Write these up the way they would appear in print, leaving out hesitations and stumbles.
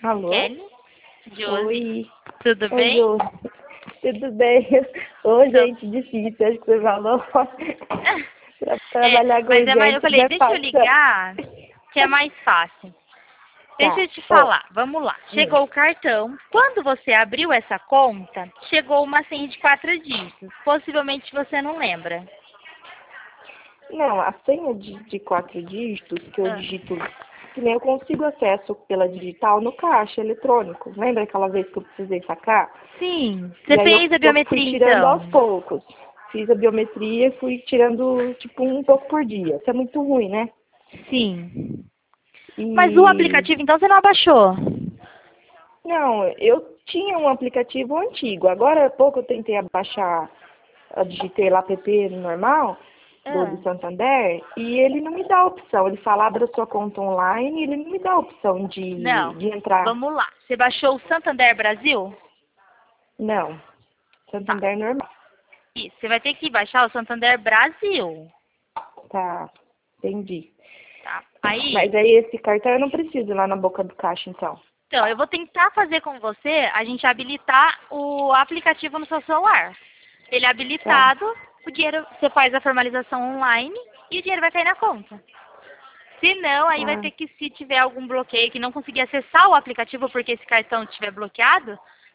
Alô? Kelly, Josi, Oi. tudo Oi, bem? Jô. Tudo bem? Ô, Então, gente, difícil, acho que você falou. Pra trabalhar com mas eu gente não falei, é deixa eu fácil, não. ligar, que é mais fácil. Deixa Tá. eu te Ó. falar, vamos lá. Chegou o cartão. Quando você abriu essa conta, chegou uma senha de 4 dígitos. Possivelmente você não lembra. Não, a senha de 4 dígitos que eu Ah, digito, que nem eu consigo acesso pela digital no caixa eletrônico. Lembra aquela vez que eu precisei sacar? sim, você E aí fez a eu fui biometria tirando aos então? poucos. Fiz a biometria e fui tirando, tipo, um pouco por dia. Isso é muito ruim, né? Sim. Mas o E aplicativo então você não abaixou? não, eu tinha um aplicativo antigo. Agora há pouco eu tentei abaixar, eu digitei lá app normal do Ah, Santander e ele não me dá a opção. Ele fala abra sua conta online e ele não me dá a opção de, não. de entrar. Vamos lá. Você baixou o Santander Brasil? Não, Tá. Santander normal. Isso, você vai ter que baixar o Santander Brasil, Tá, entendi. tá? Aí, Mas aí esse cartão eu não preciso ir lá na boca do caixa, então. então, eu vou tentar fazer com você a gente habilitar o aplicativo no seu celular. Ele é Tá, habilitado, o dinheiro, você faz a formalização online e o dinheiro vai cair na conta. Se não, aí vai tá, ter que, se tiver algum bloqueio, que não conseguir acessar o aplicativo porque esse cartão estiver bloqueado,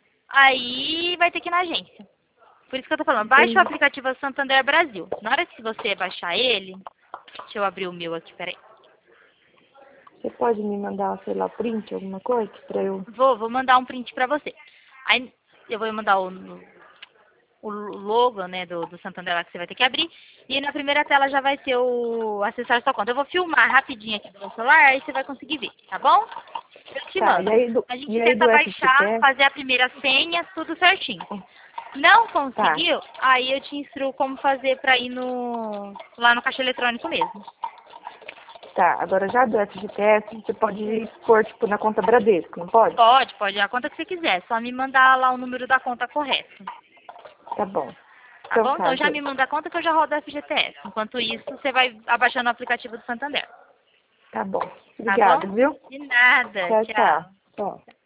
aí vai ter que ir na agência. Por isso que eu tô falando, baixa o entendi. aplicativo Santander Brasil. Na hora que você baixar ele, deixa eu abrir o meu aqui, peraí. Você pode me mandar, sei lá, print, alguma coisa, pra eu... Vou mandar um print pra você. Aí eu vou mandar o logo, né, do Santander lá que você vai ter que abrir. E na primeira tela já vai ter o acessar sua conta. Eu vou filmar rapidinho aqui do meu celular, aí você vai conseguir ver, tá bom? Eu te Tá, mando. A e gente aí tenta do baixar, FGTS? fazer a primeira senha, tudo certinho. Não Tá. conseguiu? Aí eu te instruo como fazer pra ir lá no caixa eletrônico mesmo. Tá, agora já do FGTS, você pode pôr, tipo, na conta Bradesco, não pode? Pode, a conta que você quiser. Só me mandar lá o número da conta correto. Tá bom. Tá Então bom? tá, Então já me gente. manda a conta que eu já rodo a FGTS. Enquanto isso, você vai abaixando o aplicativo do Santander. Tá bom. Tá bom? Obrigada, viu? De nada. Tchau, tchau. Tchau. Tchau.